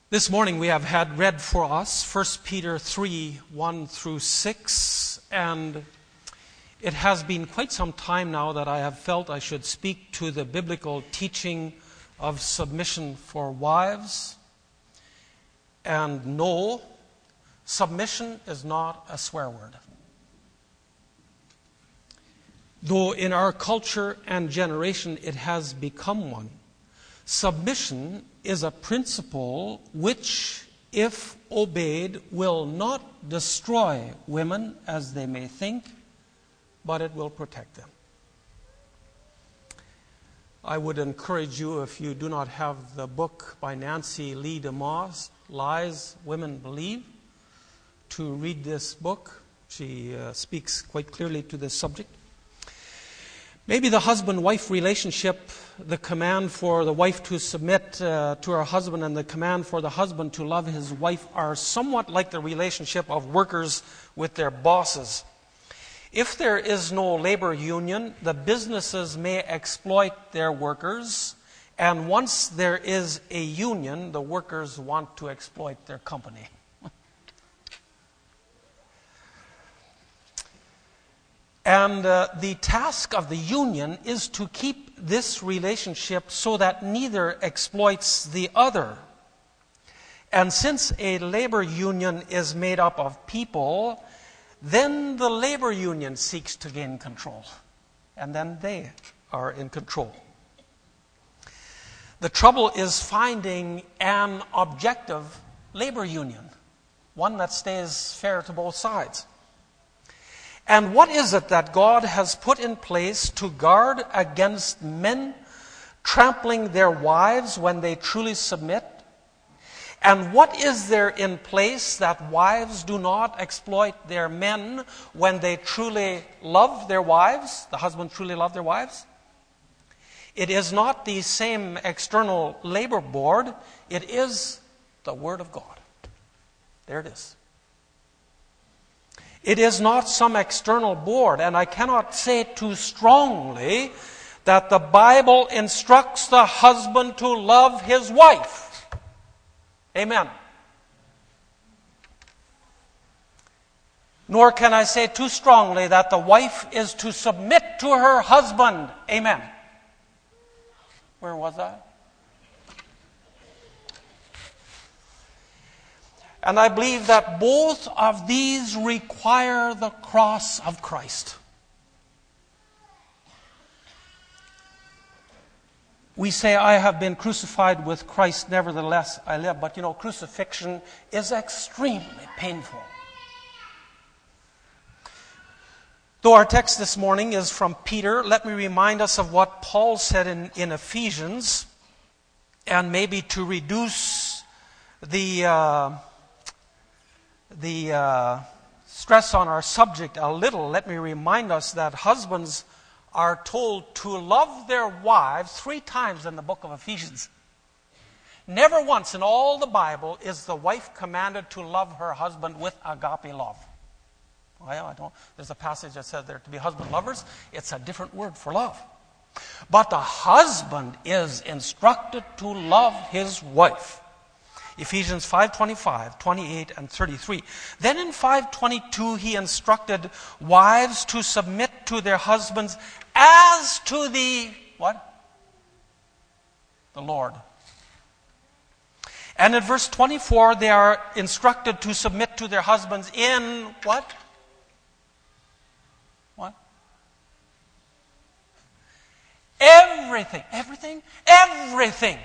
This morning we have had read for us 1 Peter 3, 1 through 6, and it has been quite some time now that I have felt I should speak to the biblical teaching of submission for wives. And no, submission is not a swear word. Though in our culture and generation it has become one. Submission is a principle which, if obeyed, will not destroy women as they may think, but it will protect them. I would encourage you, if you do not have the book by Nancy Lee DeMoss, Lies Women Believe, to read this book. She speaks quite clearly to this subject. Maybe the husband-wife relationship, the command for the wife to submit to her husband and the command for the husband to love his wife are somewhat like the relationship of workers with their bosses. If there is no labor union, the businesses may exploit their workers, and once there is a union, the workers want to exploit their company. And the task of the union is to keep this relationship so that neither exploits the other. And since a labor union is made up of people, then the labor union seeks to gain control. And then they are in control. The trouble is finding an objective labor union, one that stays fair to both sides. And what is it that God has put in place to guard against men trampling their wives when they truly submit? And what is there in place that wives do not exploit their men when they truly love their wives, the husband truly love their wives? It is not the same external labor board, it is the Word of God. There it is. It is not some external board, and I cannot say too strongly that the Bible instructs the husband to love his wife. Amen. Nor can I say too strongly that the wife is to submit to her husband. Amen. Where was I? And I believe that both of these require the cross of Christ. We say, I have been crucified with Christ, nevertheless I live. But crucifixion is extremely painful. Though our text this morning is from Peter, let me remind us of what Paul said in Ephesians, and maybe to reduce the stress on our subject a little, let me remind us that husbands are told to love their wives 3 times in the book of Ephesians. Never once in all the Bible is the wife commanded to love her husband with agape love. Well, there's a passage that says they're to be husband lovers. It's a different word for love. But the husband is instructed to love his wife. Ephesians 5:25, 28, and 33. Then in 5:22, he instructed wives to submit to their husbands as to the, what? The Lord. And in verse 24, they are instructed to submit to their husbands in what? What? Everything. Everything? Everything.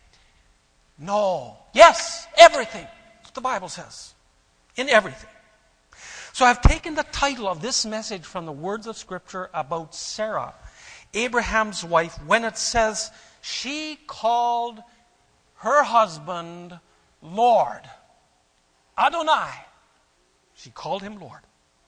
No. Yes, everything. That's what the Bible says. In everything. So I've taken the title of this message from the words of Scripture about Sarah, Abraham's wife, when it says she called her husband Lord. Adonai. She called him Lord.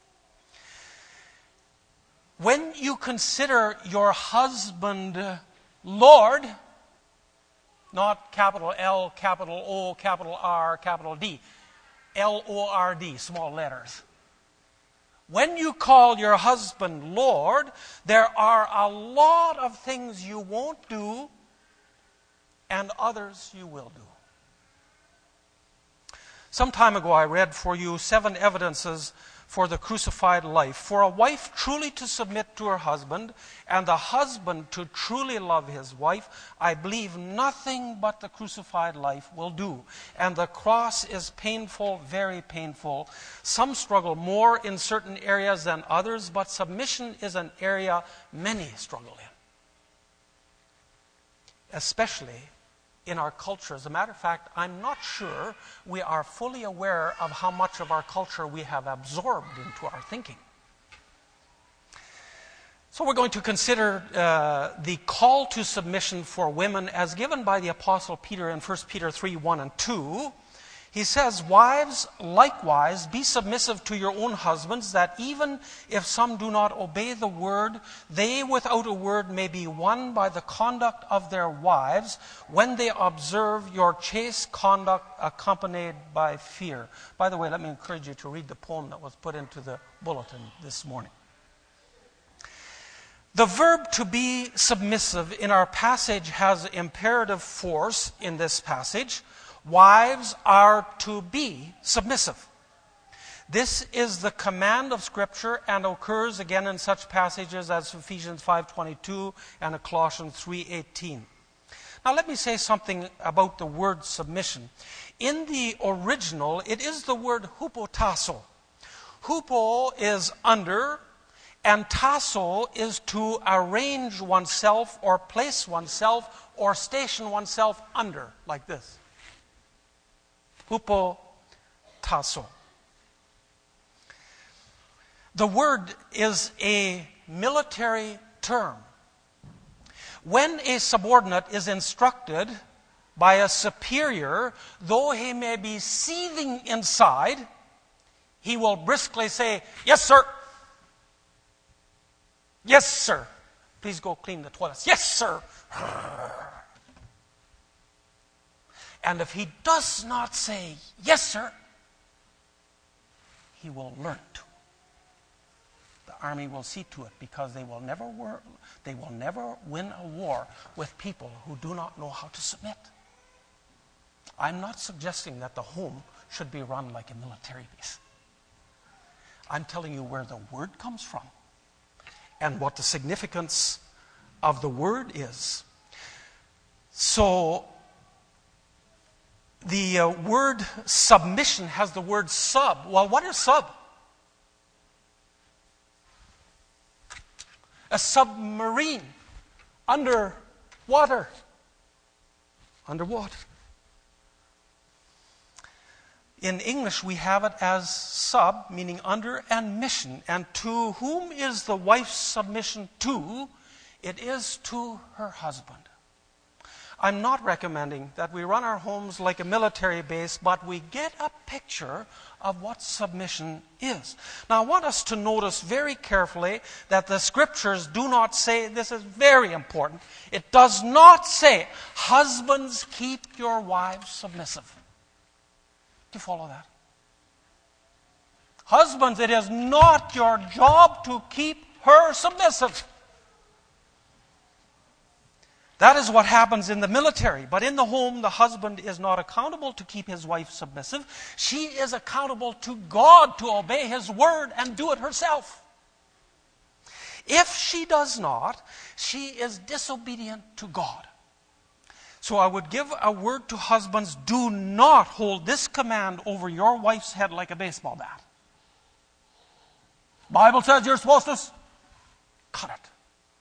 When you consider your husband Lord, not capital L, capital O, capital R, capital D. L-O-R-D, small letters. When you call your husband Lord, there are a lot of things you won't do and others you will do. Some time ago I read for you 7 evidences for the crucified life. For a wife truly to submit to her husband, and the husband to truly love his wife, I believe nothing but the crucified life will do. And the cross is painful, very painful. Some struggle more in certain areas than others, but submission is an area many struggle in. Especially in our culture. As a matter of fact, I'm not sure we are fully aware of how much of our culture we have absorbed into our thinking. So we're going to consider the call to submission for women as given by the Apostle Peter in 1 Peter 3, 1 and 2. He says, "Wives, likewise, be submissive to your own husbands, that even if some do not obey the word, they without a word may be won by the conduct of their wives, when they observe your chaste conduct accompanied by fear." By the way, let me encourage you to read the poem that was put into the bulletin this morning. The verb to be submissive in our passage has imperative force in this passage. Wives are to be submissive. This is the command of Scripture and occurs again in such passages as Ephesians 5:22 and Colossians 3:18. Now let me say something about the word submission. In the original, it is the word hupotasso. Hupo is under, and tasso is to arrange oneself or place oneself or station oneself under, like this. Hupotasso. The word is a military term. When a subordinate is instructed by a superior, though he may be seething inside, he will briskly say, "Yes, sir. Yes, sir. Please go clean the toilets. Yes, sir." And if he does not say, "Yes, sir," he will learn to. The army will see to it, because they will never win a war with people who do not know how to submit. I'm not suggesting that the home should be run like a military base. I'm telling you where the word comes from and what the significance of the word is. So, the word submission has the word sub. Well, what is sub? A submarine. Underwater. Underwater. In English, we have it as sub, meaning under, and mission. And to whom is the wife's submission to? It is to her husband. I'm not recommending that we run our homes like a military base, but we get a picture of what submission is. Now, I want us to notice very carefully that the Scriptures do not say, this is very important, it does not say, "Husbands, keep your wives submissive." Do you follow that? Husbands, it is not your job to keep her submissive. That is what happens in the military. But in the home, the husband is not accountable to keep his wife submissive. She is accountable to God to obey His word and do it herself. If she does not, she is disobedient to God. So I would give a word to husbands: do not hold this command over your wife's head like a baseball bat. Bible says you're supposed to cut it.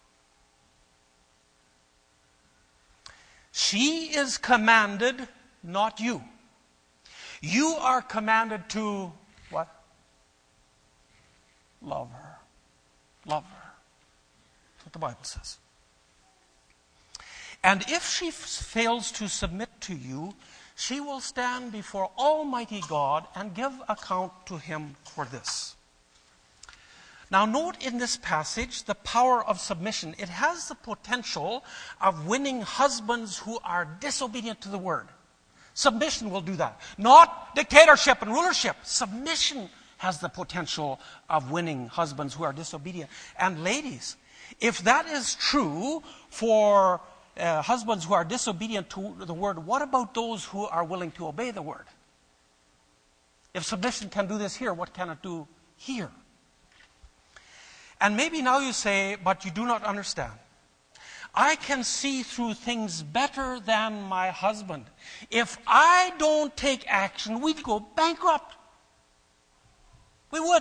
She is commanded, not you. You are commanded to what? Love her. Love her. That's what the Bible says. And if she fails to submit to you, she will stand before Almighty God and give account to Him for this. Now note in this passage the power of submission. It has the potential of winning husbands who are disobedient to the word. Submission will do that. Not dictatorship and rulership. Submission has the potential of winning husbands who are disobedient. And ladies, if that is true for husbands who are disobedient to the word, what about those who are willing to obey the word? If submission can do this here, what can it do here? And maybe now you say, but you do not understand. I can see through things better than my husband. If I don't take action, we'd go bankrupt. We would.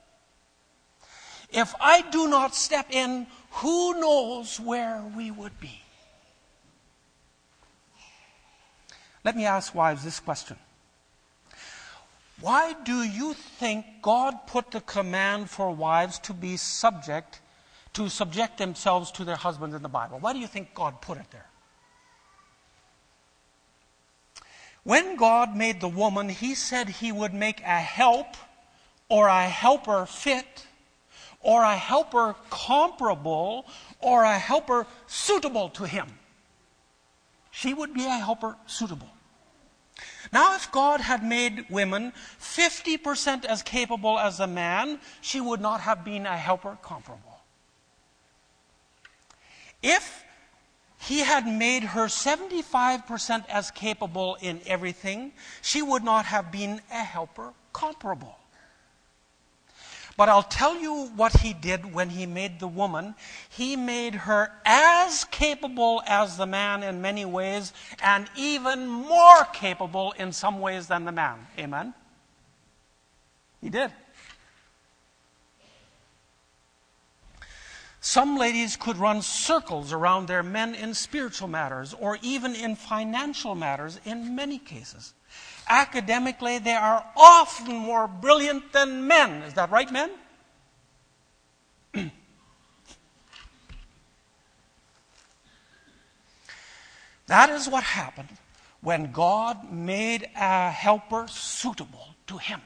If I do not step in, who knows where we would be? Let me ask wives this question. Why do you think God put the command for wives to subject themselves to their husbands in the Bible? Why do you think God put it there? When God made the woman, He said He would make a help or a helper fit or a helper comparable or a helper suitable to Him. She would be a helper suitable. Now, if God had made women 50% as capable as a man, she would not have been a helper comparable. If He had made her 75% as capable in everything, she would not have been a helper comparable. But I'll tell you what He did when He made the woman. He made her as capable as the man in many ways, and even more capable in some ways than the man. Amen? He did. Some ladies could run circles around their men in spiritual matters, or even in financial matters in many cases. Academically, they are often more brilliant than men. Is that right, men? That is what happened when God made a helper suitable to Him.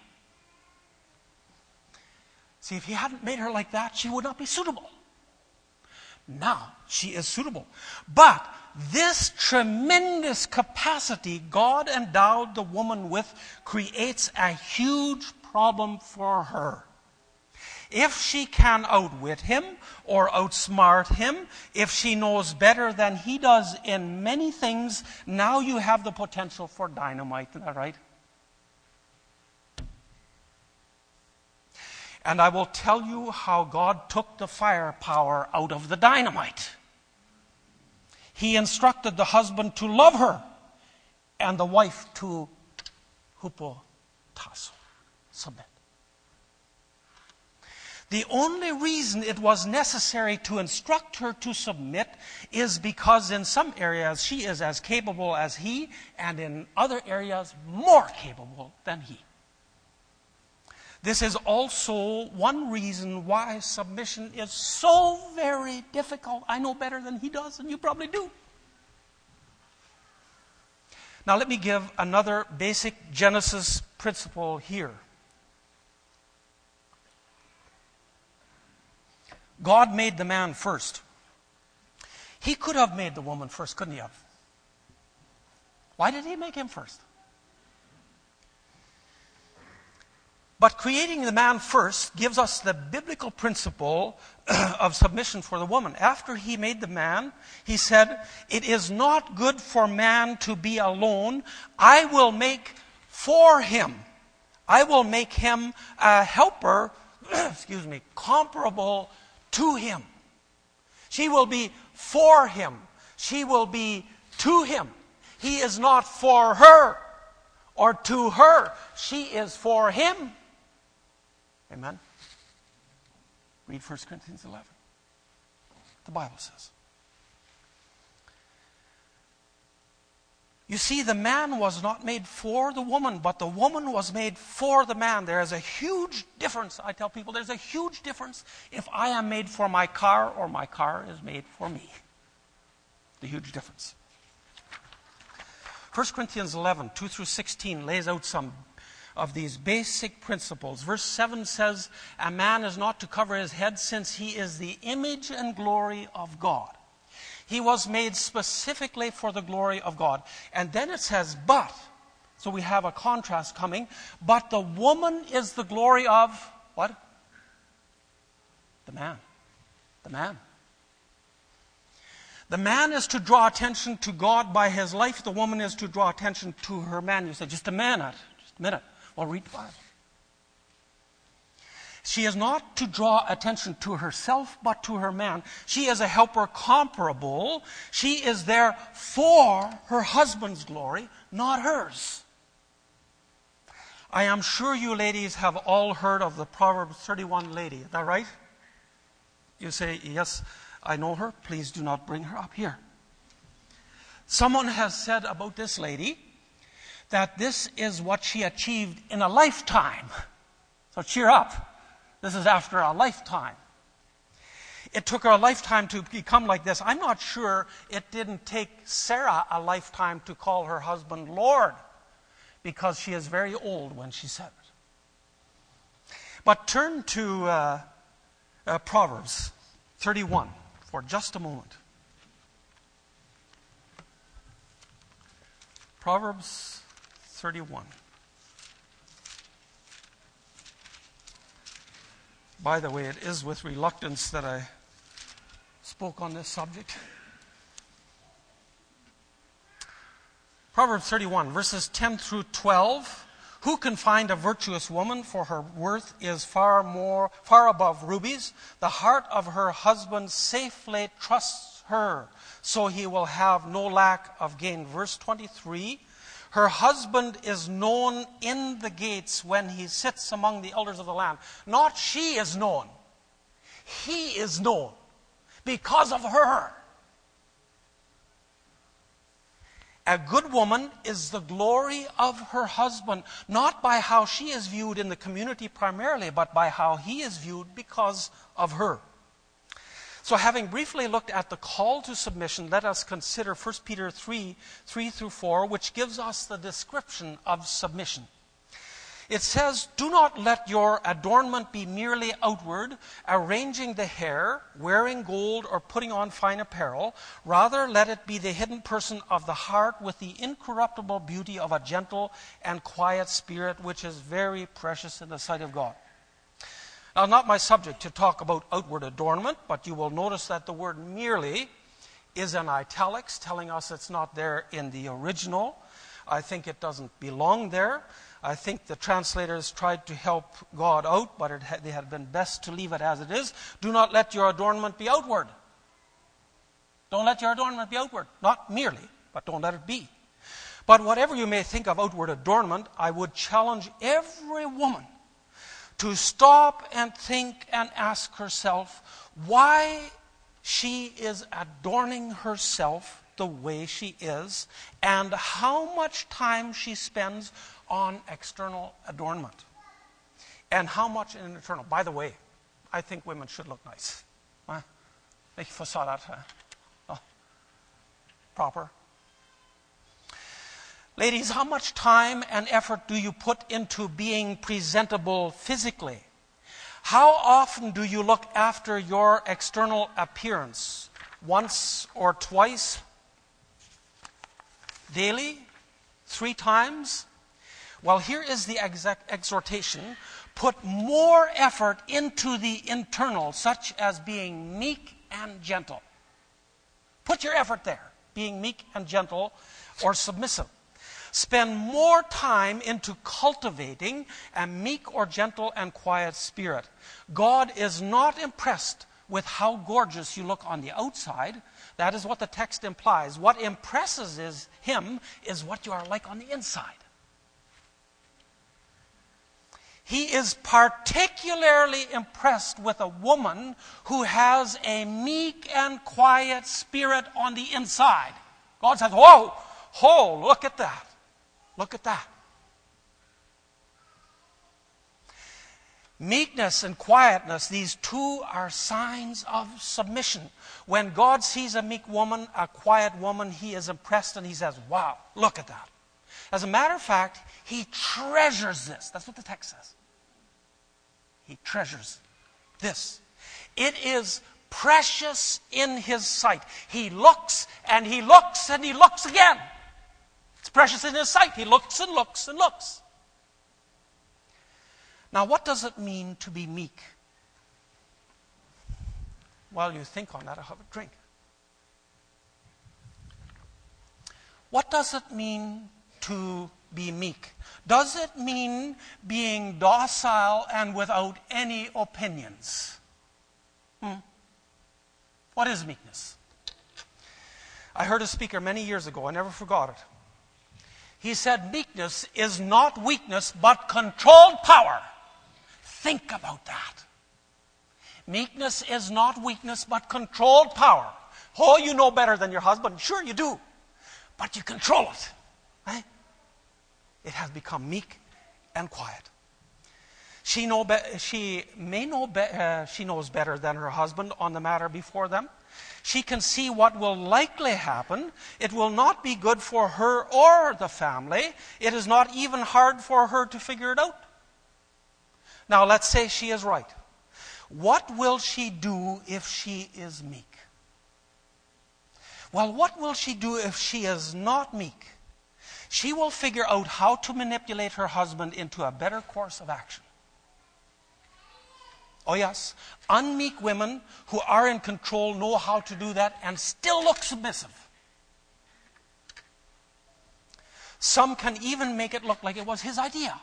See, if He hadn't made her like that, she would not be suitable. Now, she is suitable. But this tremendous capacity God endowed the woman with creates a huge problem for her. If she can outwit him or outsmart him, if she knows better than he does in many things, now you have the potential for dynamite. Isn't that right? And I will tell you how God took the firepower out of the dynamite. He instructed the husband to love her and the wife to hupotasso, submit. The only reason it was necessary to instruct her to submit is because in some areas she is as capable as he, and in other areas more capable than he. This is also one reason why submission is so very difficult. I know better than he does, and you probably do. Now let me give another basic Genesis principle here. God made the man first. He could have made the woman first, couldn't he have? Why did He make him first? But creating the man first gives us the biblical principle of submission for the woman. After He made the man, He said, "It is not good for man to be alone. I will make for him. I will make him a helper, comparable to him." She will be for him. She will be to him. He is not for her or to her. She is for him. Amen? Read 1 Corinthians 11. The Bible says. You see, the man was not made for the woman, but the woman was made for the man. There is a huge difference. I tell people there's a huge difference if I am made for my car or my car is made for me. The huge difference. 1 Corinthians 11, 2 through 16 lays out some of these basic principles. Verse 7 says, "A man is not to cover his head, since he is the image and glory of God." He was made specifically for the glory of God. And then it says, "But," so we have a contrast coming, "but the woman is the glory of," what? The man. The man. The man is to draw attention to God by his life. The woman is to draw attention to her man. You say, just a minute. Well, read the Bible. She is not to draw attention to herself, but to her man. She is a helper comparable. She is there for her husband's glory, not hers. I am sure you ladies have all heard of the Proverbs 31 lady. Is that right? You say, yes, I know her. Please do not bring her up here. Someone has said about this lady that this is what she achieved in a lifetime. So cheer up. This is after a lifetime. It took her a lifetime to become like this. I'm not sure it didn't take Sarah a lifetime to call her husband Lord, because she is very old when she said it. But turn to Proverbs 31 for just a moment. Proverbs 31. By the way, it is with reluctance that I spoke on this subject. Proverbs 31, verses 10 through 12. Who can find a virtuous woman? For her worth is far above rubies. The heart of her husband safely trusts her, so he will have no lack of gain. Verse 23. Her husband is known in the gates when he sits among the elders of the land. Not she is known. He is known because of her. A good woman is the glory of her husband, not by how she is viewed in the community primarily, but by how he is viewed because of her. So having briefly looked at the call to submission, let us consider 1 Peter 3 through 4, which gives us the description of submission. It says, do not let your adornment be merely outward, arranging the hair, wearing gold, or putting on fine apparel. Rather, let it be the hidden person of the heart with the incorruptible beauty of a gentle and quiet spirit, which is very precious in the sight of God. Now, not my subject to talk about outward adornment, but you will notice that the word merely is in italics, telling us it's not there in the original. I think it doesn't belong there. I think the translators tried to help God out, but they had been best to leave it as it is. Do not let your adornment be outward. Don't let your adornment be outward. Not merely, but don't let it be. But whatever you may think of outward adornment, I would challenge every woman to stop and think and ask herself why she is adorning herself the way she is, and how much time she spends on external adornment, and how much in internal. By the way, I think women should look nice. Ikke for så proper. Ladies, how much time and effort do you put into being presentable physically? How often do you look after your external appearance? Once or twice? Daily? 3 times? Well, here is the exact exhortation. Put more effort into the internal, such as being meek and gentle. Put your effort there, being meek and gentle or submissive. Spend more time into cultivating a meek or gentle and quiet spirit. God is not impressed with how gorgeous you look on the outside. That is what the text implies. What impresses him is what you are like on the inside. He is particularly impressed with a woman who has a meek and quiet spirit on the inside. God says, whoa, look at that. Look at that. Meekness and quietness, these two are signs of submission. When God sees a meek woman, a quiet woman, he is impressed and he says, wow, look at that. As a matter of fact, he treasures this. That's what the text says. He treasures this. It is precious in his sight. He looks and he looks and he looks again. It's precious in his sight. He looks and looks and looks. Now, what does it mean to be meek? While you think on that, I'll have a drink. What does it mean to be meek? Does it mean being docile and without any opinions? What is meekness? I heard a speaker many years ago, I never forgot it. He said, meekness is not weakness, but controlled power. Think about that. Meekness is not weakness, but controlled power. Oh, you know better than your husband. Sure you do. But you control it. Right? It has become meek and quiet. She knows better than her husband on the matter before them. She can see what will likely happen. It will not be good for her or the family. It is not even hard for her to figure it out. Now, let's say she is right. What will she do if she is meek? Well, what will she do if she is not meek? She will figure out how to manipulate her husband into a better course of action. Oh yes, unmeek women who are in control know how to do that and still look submissive. Some can even make it look like it was his idea.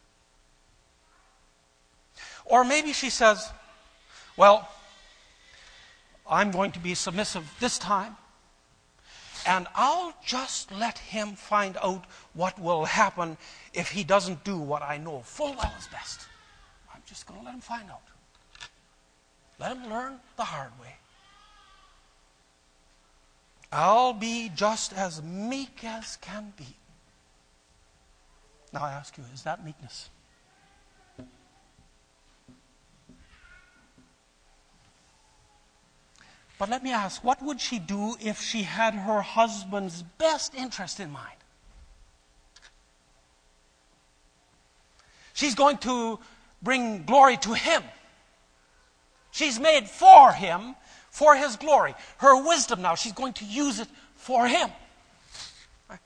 Or maybe she says, well, I'm going to be submissive this time, and I'll just let him find out what will happen if he doesn't do what I know full well is best. I'm just going to let him find out. Let him learn the hard way. I'll be just as meek as can be. Now I ask you, is that meekness? But let me ask, what would she do if she had her husband's best interest in mind? She's going to bring glory to him. She's made for him, for his glory. Her wisdom now, she's going to use it for him. Right?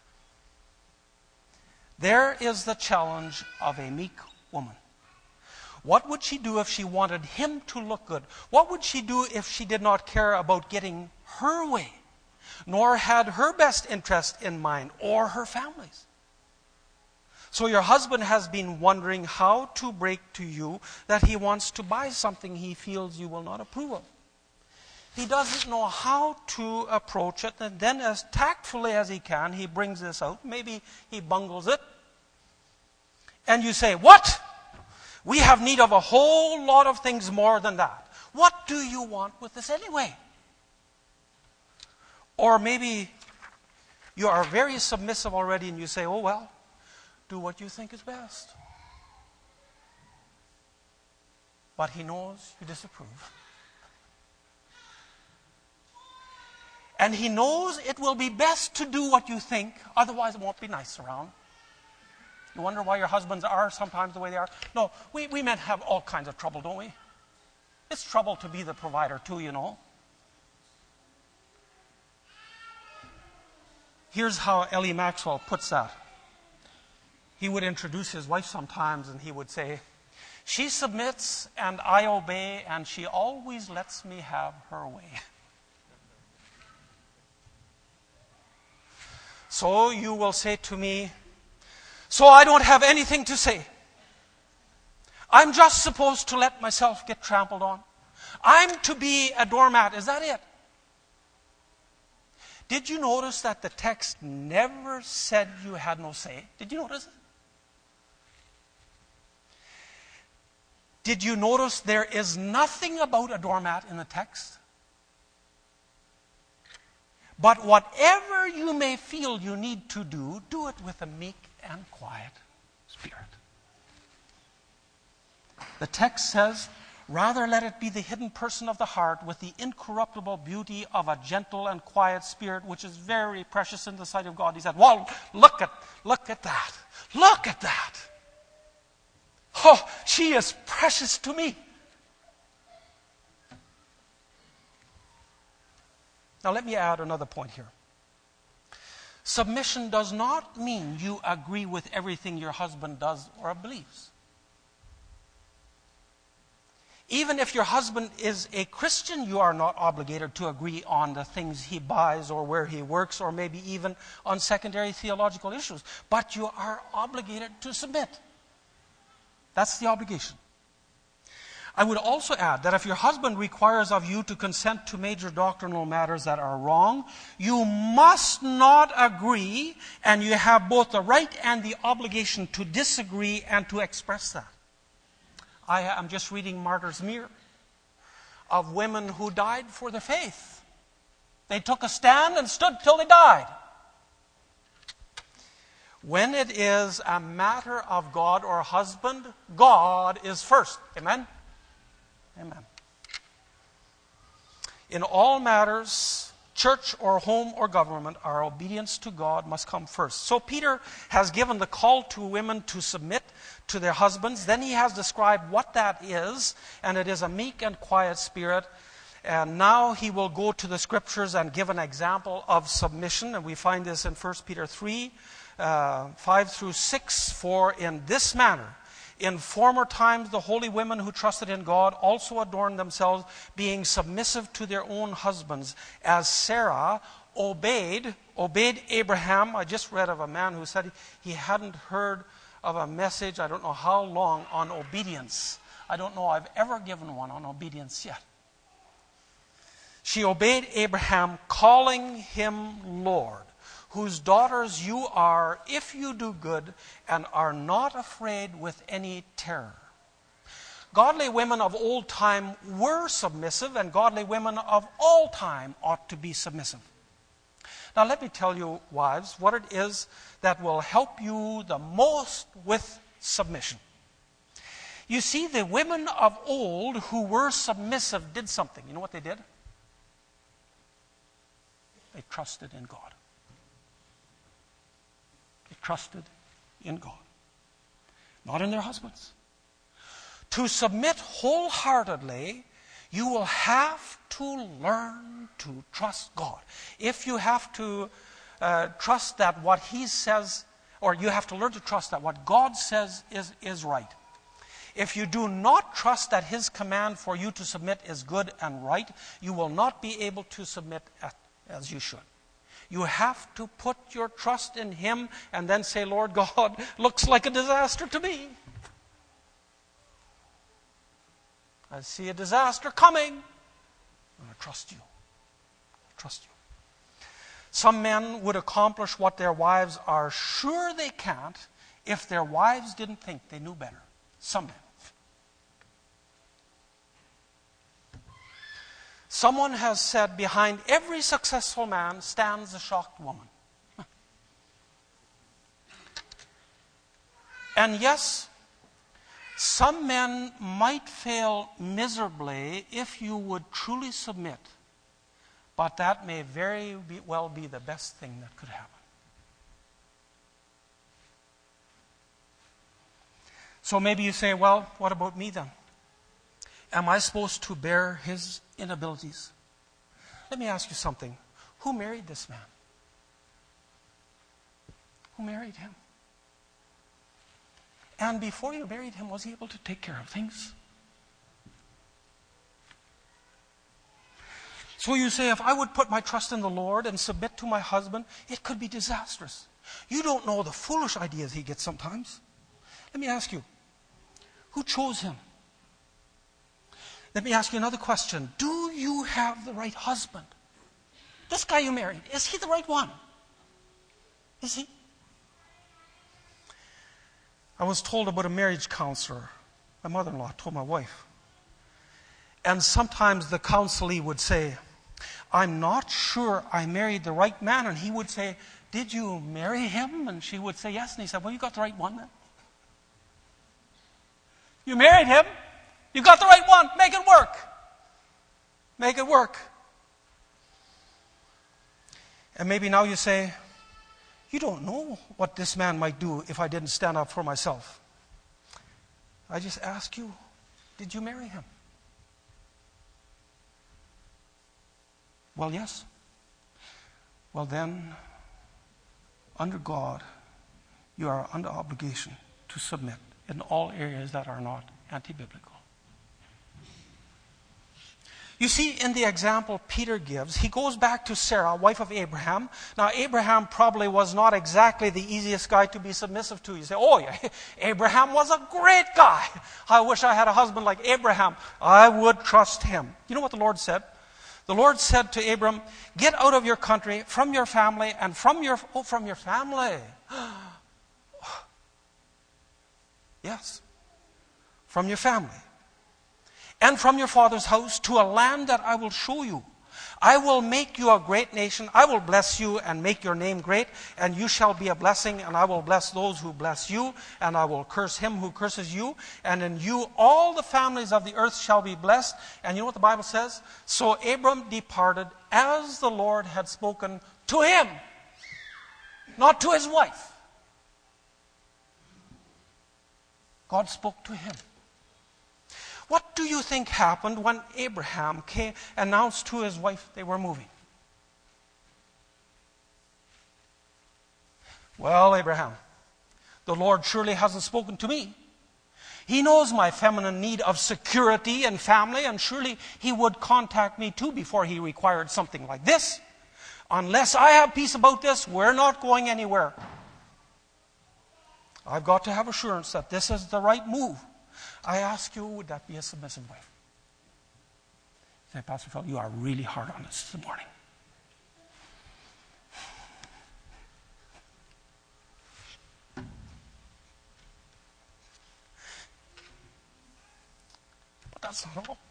There is the challenge of a meek woman. What would she do if she wanted him to look good? What would she do if she did not care about getting her way, nor had her best interest in mind or her family's? So your husband has been wondering how to break to you that he wants to buy something he feels you will not approve of. He doesn't know how to approach it, and then as tactfully as he can, he brings this out. Maybe he bungles it. And you say, what? We have need of a whole lot of things more than that. What do you want with this anyway? Or maybe you are very submissive already and you say, oh well, do what you think is best. But he knows you disapprove. And he knows it will be best to do what you think, otherwise it won't be nice around. You wonder why your husbands are sometimes the way they are? No, we men have all kinds of trouble, don't we? It's trouble to be the provider too, you know. Here's how Ellie Maxwell puts that. He would introduce his wife sometimes and he would say, she submits and I obey and she always lets me have her way. So you will say to me, so I don't have anything to say. I'm just supposed to let myself get trampled on. I'm to be a doormat. Is that it? Did you notice that the text never said you had no say? Did you notice it? Did you notice there is nothing about a doormat in the text? But whatever you may feel you need to do, do it with a meek and quiet spirit. The text says, rather let it be the hidden person of the heart with the incorruptible beauty of a gentle and quiet spirit, which is very precious in the sight of God. He said, well, look at that. Look at that. Oh, she is precious to me. Now let me add another point here. Submission does not mean you agree with everything your husband does or believes. Even if your husband is a Christian, you are not obligated to agree on the things he buys or where he works or maybe even on secondary theological issues. But you are obligated to submit. That's the obligation. I would also add that if your husband requires of you to consent to major doctrinal matters that are wrong, you must not agree, and you have both the right and the obligation to disagree and to express that. I am just reading Martyr's Mirror of women who died for their faith. They took a stand and stood till they died. When it is a matter of God or husband, God is first. Amen? Amen. In all matters, church or home or government, our obedience to God must come first. So Peter has given the call to women to submit to their husbands. Then he has described what that is, and it is a meek and quiet spirit. And now he will go to the scriptures and give an example of submission. And we find this in 1 Peter 3, 5 through 6. For in this manner, in former times, the holy women who trusted in God also adorned themselves, being submissive to their own husbands, as Sarah obeyed Abraham. I just read of a man who said he hadn't heard of a message, I don't know how long, on obedience. I don't know I've ever given one on obedience yet. She obeyed Abraham, calling him Lord, whose daughters you are, if you do good and are not afraid with any terror. Godly women of old time were submissive, and godly women of all time ought to be submissive. Now let me tell you, wives, what it is that will help you the most with submission. You see, the women of old who were submissive did something. You know what they did? They trusted in God. They trusted in God, not in their husbands. To submit wholeheartedly, you will have to learn to trust God. If you have to trust that what He says, or you have to learn to trust that what God says is right. If you do not trust that His command for you to submit is good and right, you will not be able to submit as you should. You have to put your trust in Him and then say, Lord God, looks like a disaster to me. I see a disaster coming. I'm going to trust you. Trust you. Some men would accomplish what their wives are sure they can't if their wives didn't think they knew better. Some men. Someone has said, behind every successful man stands a shocked woman. And yes, some men might fail miserably if you would truly submit, but that may very well be the best thing that could happen. So maybe you say, well, what about me then? Am I supposed to bear his inabilities? Let me ask you something. Who married this man? Who married him? And before you married him, was he able to take care of things? So you say, if I would put my trust in the Lord and submit to my husband, it could be disastrous. You don't know the foolish ideas he gets sometimes. Let me ask you, who chose him? Let me ask you another question. Do you have the right husband? This guy you married, is he the right one? Is he? I was told about a marriage counselor. My mother-in-law told my wife. And sometimes the counselee would say, I'm not sure I married the right man. And he would say, did you marry him? And she would say, yes. And he said, well, you got the right one then. You married him. You got the right one. Make it work. Make it work. And maybe now you say, you don't know what this man might do if I didn't stand up for myself. I just ask you, did you marry him? Well, yes. Well, then, under God, you are under obligation to submit in all areas that are not anti-biblical. You see, in the example Peter gives, he goes back to Sarah, wife of Abraham. Now, Abraham probably was not exactly the easiest guy to be submissive to. You say, oh, yeah, Abraham was a great guy. I wish I had a husband like Abraham. I would trust him. You know what the Lord said? The Lord said to Abram, get out of your country, from your family, and from your family. Yes, from your family. And from your father's house to a land that I will show you. I will make you a great nation. I will bless you and make your name great, and you shall be a blessing, and I will bless those who bless you, and I will curse him who curses you, and in you all the families of the earth shall be blessed. And you know what the Bible says? So Abram departed as the Lord had spoken to him, not to his wife. God spoke to him. What do you think happened when Abraham announced to his wife they were moving? Well, Abraham, the Lord surely hasn't spoken to me. He knows my feminine need of security and family, and surely he would contact me too before he required something like this. Unless I have peace about this, we're not going anywhere. I've got to have assurance that this is the right move. I ask you, would that be a submissive wife? Say, Pastor Phil, you are really hard on us this morning. But that's not all.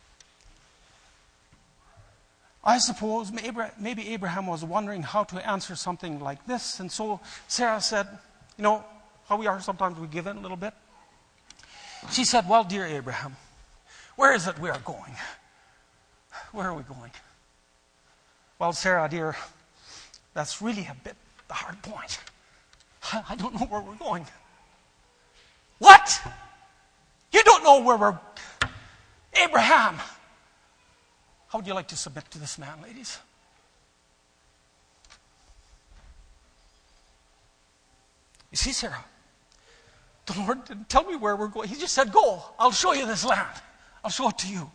I suppose maybe Abraham was wondering how to answer something like this. And so Sarah said, you know, how we are sometimes we give in a little bit. She said, well, dear Abraham, where is it we are going? Where are we going? Well, Sarah, dear, that's really a bit the hard point. I don't know where we're going. What? You don't know where we're... Abraham! How would you like to submit to this man, ladies? You see, Sarah, the Lord didn't tell me where we're going. He just said, go. I'll show you this land. I'll show it to you.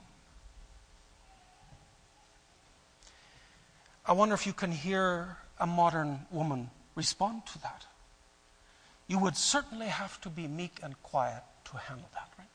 I wonder if you can hear a modern woman respond to that. You would certainly have to be meek and quiet to handle that, right?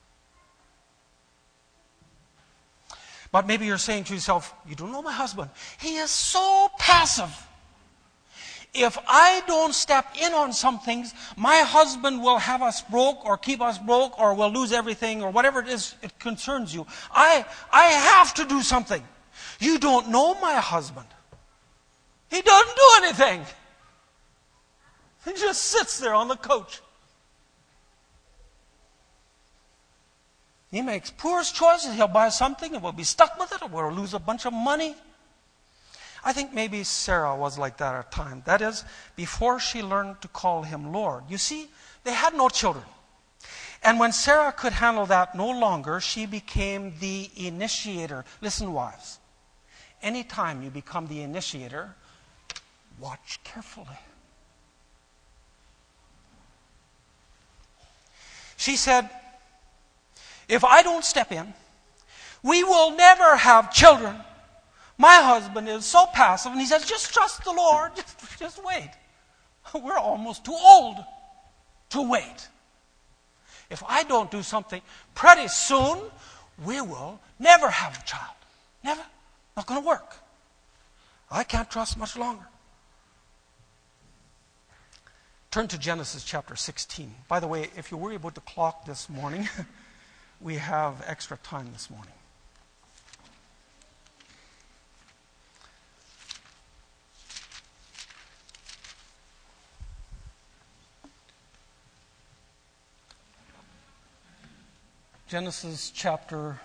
But maybe you're saying to yourself, you don't know my husband. He is so passive. If I don't step in on some things, my husband will have us broke or keep us broke or will lose everything or whatever it is it concerns you. I have to do something. You don't know my husband. He doesn't do anything. He just sits there on the couch. He makes poor choices. He'll buy something and we'll be stuck with it or we'll lose a bunch of money. I think maybe Sarah was like that at a time. That is, before she learned to call him Lord. You see, they had no children. And when Sarah could handle that no longer, she became the initiator. Listen, wives, anytime you become the initiator, watch carefully. She said, if I don't step in, we will never have children. My husband is so passive, and he says, just trust the Lord. Just wait. We're almost too old to wait. If I don't do something, pretty soon, we will never have a child. Never. Not going to work. I can't trust much longer. Turn to Genesis chapter 16. By the way, if you worry about the clock this morning, we have extra time this morning. Genesis chapter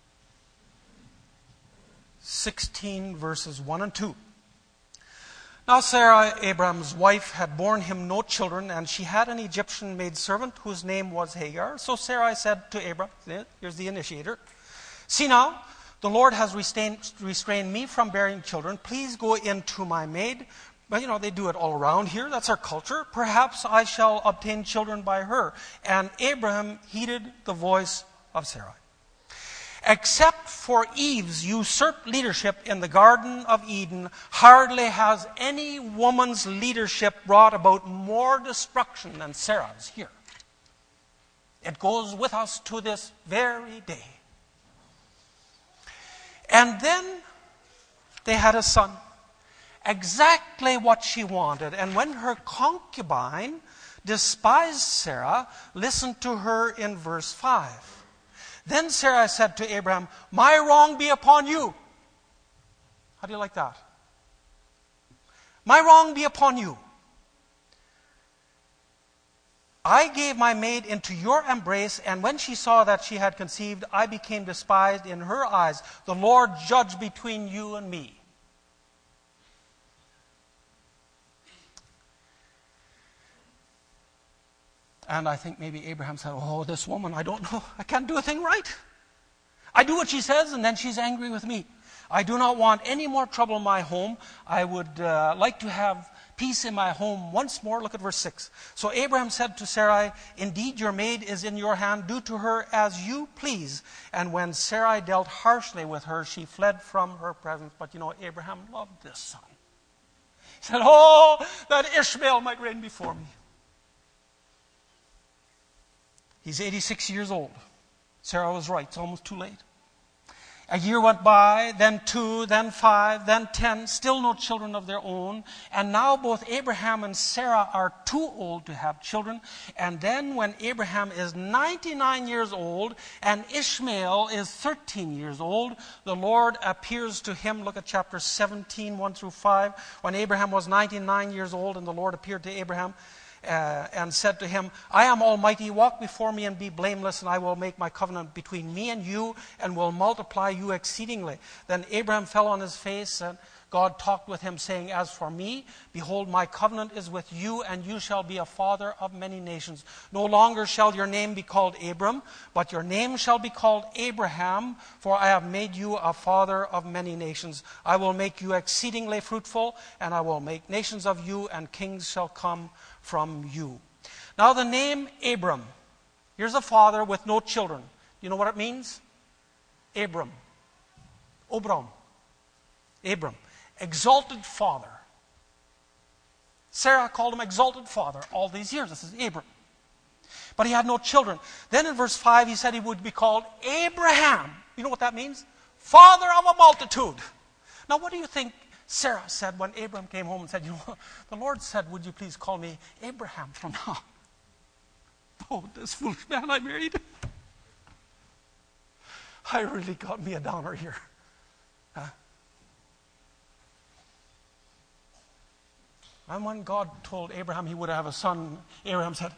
16, verses 1 and 2. Now Sarah, Abraham's wife, had borne him no children, and she had an Egyptian maidservant whose name was Hagar. So Sarai said to Abram, here's the initiator, see now, the Lord has restrained me from bearing children. Please go in to my maid. But, they do it all around here. That's our culture. Perhaps I shall obtain children by her. And Abraham heeded the voice of Sarai. Except for Eve's usurped leadership in the Garden of Eden, hardly has any woman's leadership brought about more destruction than Sarah's here. It goes with us to this very day. And then they had a son, exactly what she wanted. And when her concubine despised Sarah, listen to her in verse 5. Then Sarah said to Abraham, "My wrong be upon you." How do you like that? "My wrong be upon you. I gave my maid into your embrace, and when she saw that she had conceived, I became despised in her eyes. The Lord judge between you and me." And I think maybe Abraham said, "Oh, this woman, I don't know. I can't do a thing right. I do what she says, and then she's angry with me. I do not want any more trouble in my home. I would like to have peace in my home once more." Look at verse 6. "So Abraham said to Sarai, 'Indeed, your maid is in your hand. Do to her as you please.' And when Sarai dealt harshly with her, she fled from her presence." But you know, Abraham loved this son. He said, "Oh, that Ishmael might reign before me." He's 86 years old. Sarah was right. It's almost too late. A year went by, then 2, then 5, then 10. Still no children of their own. And now both Abraham and Sarah are too old to have children. And then when Abraham is 99 years old and Ishmael is 13 years old, the Lord appears to him. Look at chapter 17, 1 through 5. When Abraham was 99 years old and the Lord appeared to Abraham, and said to him, "I am Almighty, walk before me and be blameless, and I will make my covenant between me and you, and will multiply you exceedingly." Then Abraham fell on his face, and God talked with him, saying, "As for me, behold, my covenant is with you, and you shall be a father of many nations. No longer shall your name be called Abram, but your name shall be called Abraham, for I have made you a father of many nations. I will make you exceedingly fruitful, and I will make nations of you, and kings shall come from you." Now the name Abram, here's a father with no children. Do you know what it means? Abram. Obram. Abram. Exalted father. Sarah called him exalted father all these years. This is Abram. But he had no children. Then in verse 5 he said he would be called Abraham. You know what that means? Father of a multitude. Now what do you think Sarah said when Abram came home and said, "You know, the Lord said, would you please call me Abraham from now on?" Oh, this foolish man I married. I really got me a downer here. Huh? And when God told Abraham he would have a son, Abraham said,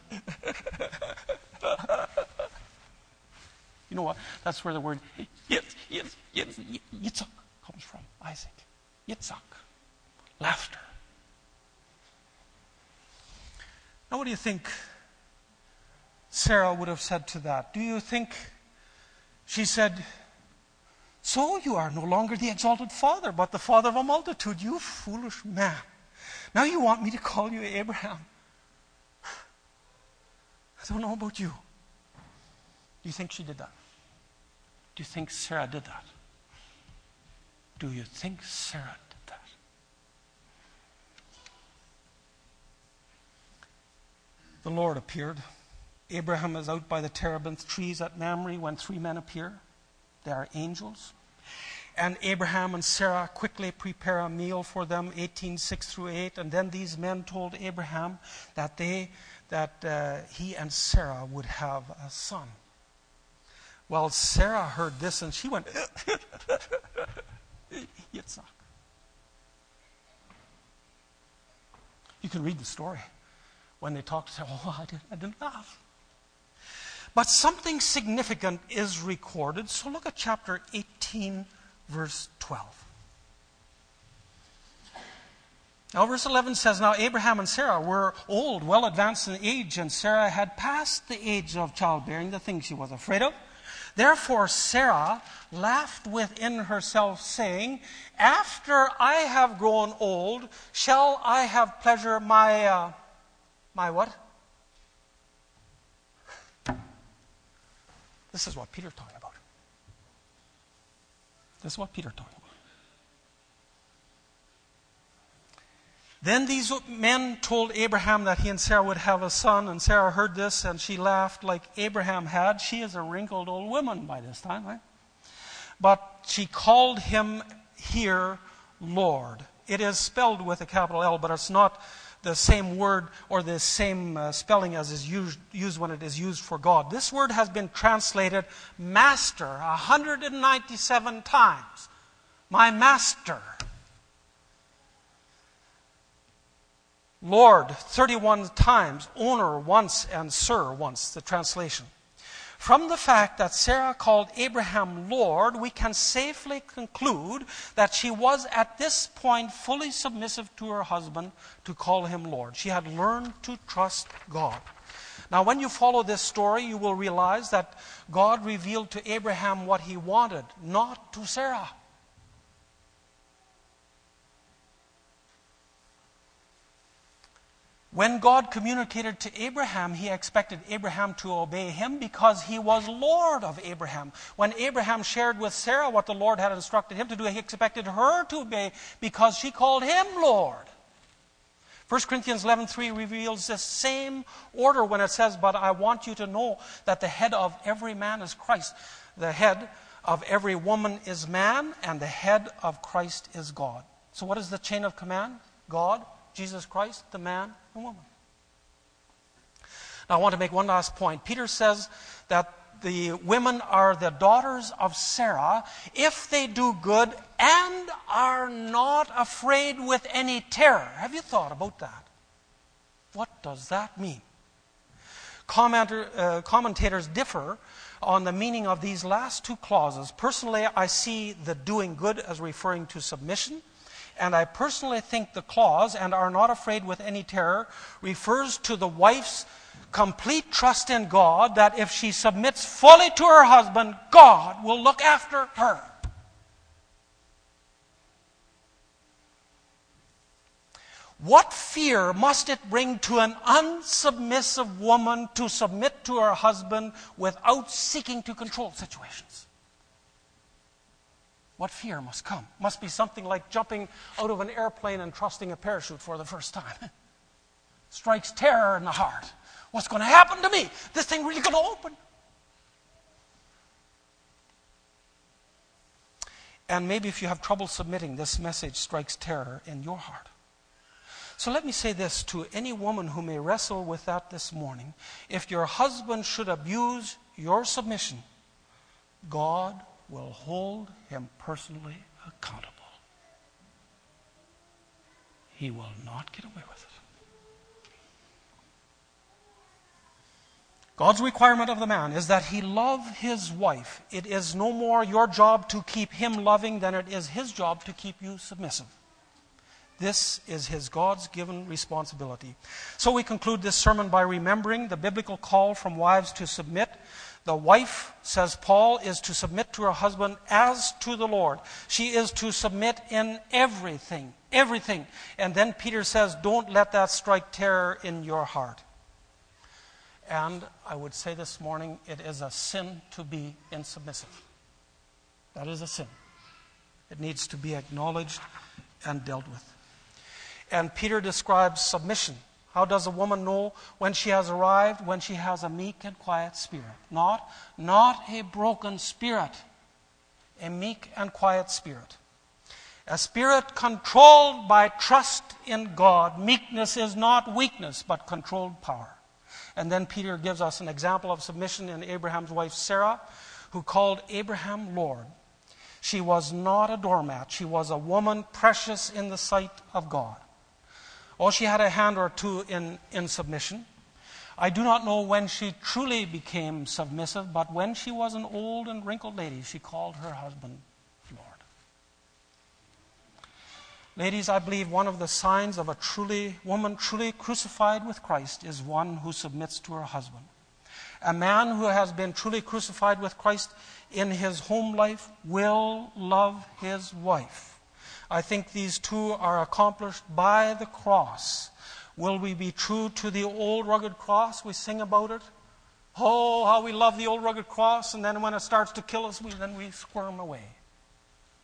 you know what? That's where the word Yitzhak comes from. Isaac. Yitzhak. Laughter. Now what do you think Sarah would have said to that? Do you think she said, "So you are no longer the exalted father, but the father of a multitude, you foolish man. Now you want me to call you Abraham." I don't know about you. Do you think she did that? Do you think Sarah did that? Do you think Sarah did that? The Lord appeared. Abraham is out by the terebinth trees at Mamre when 3 men appear. They are angels. And Abraham and Sarah quickly prepare a meal for them, 18:6 through 8. And then these men told Abraham that he and Sarah would have a son. Well, Sarah heard this and she went, Yitzhak. You can read the story. When they talked, say, "Oh, I didn't laugh." But something significant is recorded. So look at chapter 18, verse 12. Now, verse 11 says, "Now Abraham and Sarah were old, well advanced in age, and Sarah had passed the age of childbearing, the thing she was afraid of. Therefore Sarah laughed within herself, saying, 'After I have grown old, shall I have pleasure my what?'" This is what Peter's talking about. This is what Peter talking about. Then these men told Abraham that he and Sarah would have a son, and Sarah heard this and she laughed like Abraham had. She is a wrinkled old woman by this time, right? But she called him here Lord. It is spelled with a capital L, but it's not the same word or the same spelling as is used when it is used for God. This word has been translated master 197 times. My master. Lord 31 times, owner once, and sir once, the translation. From the fact that Sarah called Abraham Lord, we can safely conclude that she was at this point fully submissive to her husband to call him Lord. She had learned to trust God. Now, when you follow this story, you will realize that God revealed to Abraham what he wanted, not to Sarah. When God communicated to Abraham, he expected Abraham to obey him because he was Lord of Abraham. When Abraham shared with Sarah what the Lord had instructed him to do, he expected her to obey because she called him Lord. 1 Corinthians 11:3 reveals this same order when it says, "But I want you to know that the head of every man is Christ. The head of every woman is man, and the head of Christ is God." So what is the chain of command? God, Jesus Christ, the man and woman. Now I want to make one last point. Peter says that the women are the daughters of Sarah if they do good and are not afraid with any terror. Have you thought about that? What does that mean? Commentators differ on the meaning of these last two clauses. Personally, I see the doing good as referring to submission. And I personally think the clause, "and are not afraid with any terror," refers to the wife's complete trust in God that if she submits fully to her husband, God will look after her. What fear must it bring to an unsubmissive woman to submit to her husband without seeking to control situations? What fear must come? Must be something like jumping out of an airplane and trusting a parachute for the first time. Strikes terror in the heart. What's going to happen to me? This thing really going to open? And maybe if you have trouble submitting, this message strikes terror in your heart. So let me say this to any woman who may wrestle with that this morning. If your husband should abuse your submission, God will hold him personally accountable. He will not get away with it. God's requirement of the man is that he love his wife. It is no more your job to keep him loving than it is his job to keep you submissive. This is his God's given responsibility. So we conclude this sermon by remembering the biblical call from wives to submit. The wife, says Paul, is to submit to her husband as to the Lord. She is to submit in everything, everything. And then Peter says, don't let that strike terror in your heart. And I would say this morning, it is a sin to be insubmissive. That is a sin. It needs to be acknowledged and dealt with. And Peter describes submission. How does a woman know when she has arrived? When she has a meek and quiet spirit. Not a broken spirit. A meek and quiet spirit. A spirit controlled by trust in God. Meekness is not weakness, but controlled power. And then Peter gives us an example of submission in Abraham's wife Sarah, who called Abraham Lord. She was not a doormat. She was a woman precious in the sight of God. Oh, she had a hand or two in submission. I do not know when she truly became submissive, but when she was an old and wrinkled lady, she called her husband Lord. Ladies, I believe one of the signs of a woman truly crucified with Christ is one who submits to her husband. A man who has been truly crucified with Christ in his home life will love his wife. I think these two are accomplished by the cross. Will we be true to the old rugged cross? We sing about it. Oh, how we love the old rugged cross, and then when it starts to kill us, then we squirm away.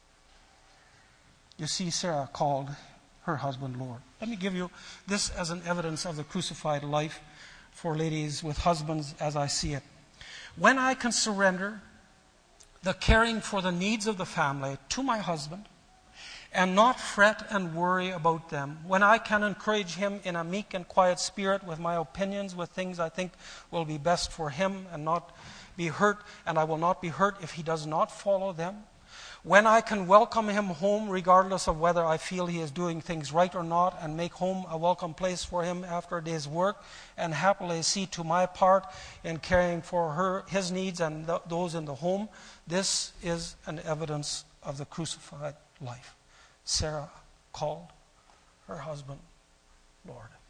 You see, Sarah called her husband Lord. Let me give you this as an evidence of the crucified life for ladies with husbands as I see it. When I can surrender the caring for the needs of the family to my husband and not fret and worry about them, when I can encourage him in a meek and quiet spirit with my opinions, with things I think will be best for him and not be hurt, and I will not be hurt if he does not follow them, when I can welcome him home regardless of whether I feel he is doing things right or not, and make home a welcome place for him after a day's work, and happily see to my part in caring for his needs and those in the home, this is an evidence of the crucified life. Sarah called her husband Lord.